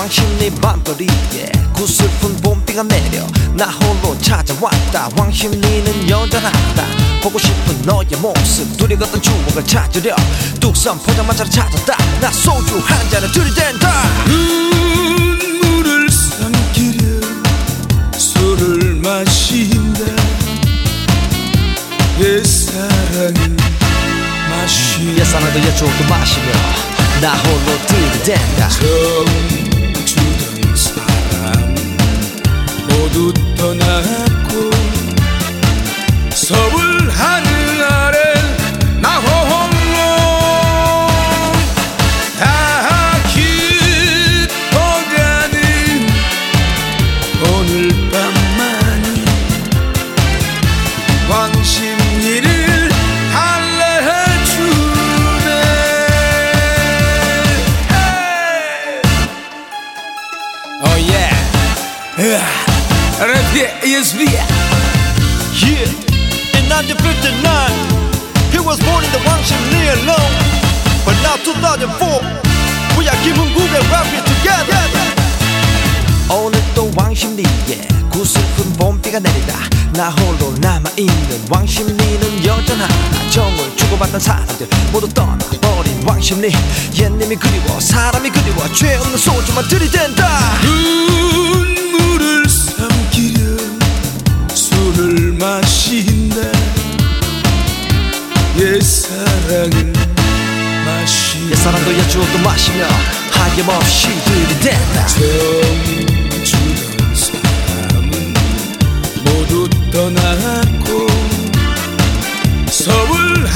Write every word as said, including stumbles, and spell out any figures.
왕십리 밤거리에 구슬픈 봄비가 내려 나 홀로 찾아왔다. 왕십리는 여전하다. 보고 싶은 너의 모습 둘이 걷던 추억을 찾으려 뚝섬 포장마차를 찾았다. 나 소주 한 잔을 들이댄다. 눈물을 삼키려 술을 마신다. 옛사랑을 마시며 옛사랑도 옛추억도 마시며 나 홀로 들이댄다. 처음 주던 사람 모두 떠났고 서울 하늘 아래 나 홀로 다 깊어가는 오늘 밤만이 왕십리를 달래주네. Oh yeah, 랩의 예술이야. Yeah, in nineteen fifty-nine he was born in the 왕십리 alone. But now two thousand four we are 김흥국의 rapping together. 오늘 또 왕십리에 구슬픈 봄비가 내리다. 나 홀로 남아있는 왕십리는 여전하다. 정을 주고받던 사람들 모두 떠나버린 왕십리. 옛님이 그리워 사람이 그리워 죄 없는 소주만 들이댄다. 눈물을 삼키려 술을 마신다. 옛사랑을 마시며 옛사랑도 옛추억도 마시며 하염없이 들이댄다. 처음 주던 사람은 모두 떠났고 서울